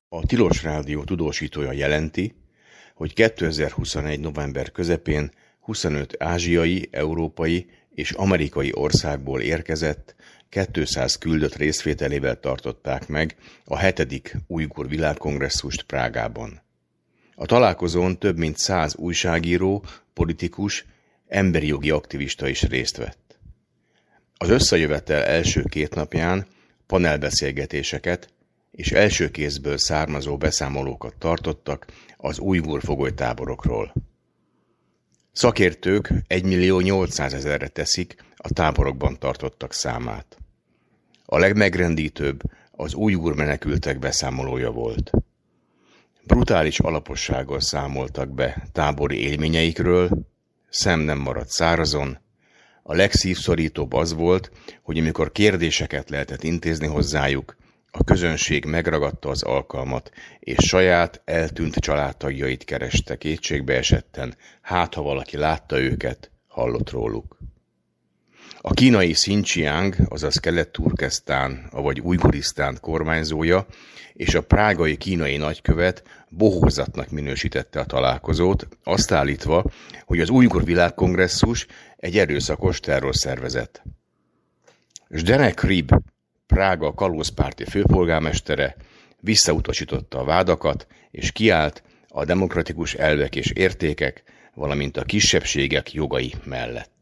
A Tilos Rádió tudósítója jelenti, hogy 2021. november közepén 25 ázsiai, európai és amerikai országból érkezett, 200 küldött részvételével tartották meg a 7. Ujgur világkongresszust Prágában. A találkozón több mint 100 újságíró, politikus, emberi jogi aktivista is részt vett. Az összejövetel első 2 napján panelbeszélgetéseket és első kézből származó beszámolókat tartottak az ujgur fogolytáborokról. Szakértők 1.800.000-re teszik a táborokban tartottak számát. A legmegrendítőbb az ujgur menekültek beszámolója volt. Brutális alapossággal számoltak be tábori élményeikről, szem nem maradt szárazon. A legszívszorítóbb az volt, hogy amikor kérdéseket lehetett intézni hozzájuk, a közönség megragadta az alkalmat, és saját eltűnt családtagjait kereste kétségbe esetten, hát ha valaki látta őket, hallott róluk. A kínai Xinjiang, azaz Kelet-Turkesztán, avagy Ujgurisztán kormányzója és a prágai kínai nagykövet bohózatnak minősítette a találkozót, azt állítva, hogy az Ujgur Világkongresszus egy erőszakos terrorszervezet. Zdeněk Ryb, Prága kalózpárti főpolgármestere visszautasította a vádakat, és kiállt a demokratikus elvek és értékek, valamint a kisebbségek jogai mellett.